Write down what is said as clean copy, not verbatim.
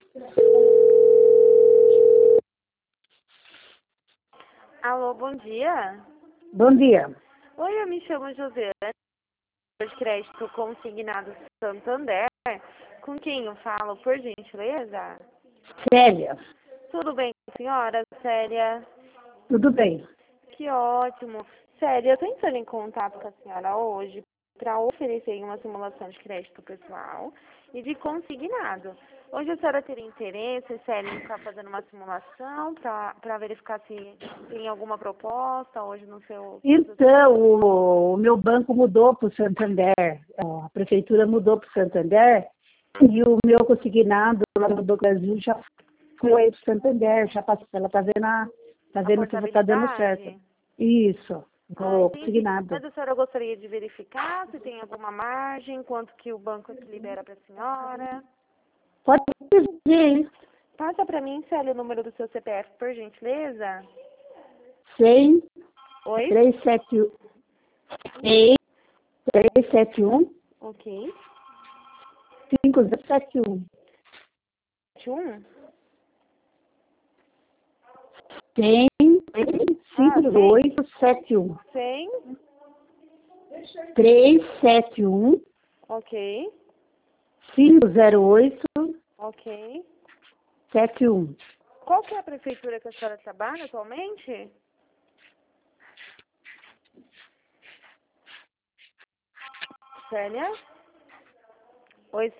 Alô, bom dia. Bom dia. Oi, eu me chamo Josiane, de crédito consignado Santander. Com quem eu falo, por gentileza? Célia, Tudo bem, senhora Célia? tudo bem? Que ótimo. Célia, eu estou entrando em contato com a senhora hoje para oferecer uma simulação de crédito pessoal e de consignado. Hoje a senhora teria interesse, Célia, em ficar fazendo uma simulação para verificar se tem alguma proposta hoje no seu... Então, o meu banco mudou para o Santander, a prefeitura mudou para o Santander, e o meu consignado lá no Banco do Brasil já foi para o Santander, já passou, ela está vendo se está dando certo. Isso, o Entendi. consignado. Mas a senhora gostaria de verificar se tem alguma margem, quanto que o banco libera para a senhora? Pode dizer, Passa para mim, Célia, o número do seu CPF, por gentileza. 100, Oi? 371, 100, 371, Ok. 5071. 1? 100, 5871. 100? 371 Ok. 508 Ok. 71. Qual que é a prefeitura que a senhora trabalha atualmente? Célia? Oi,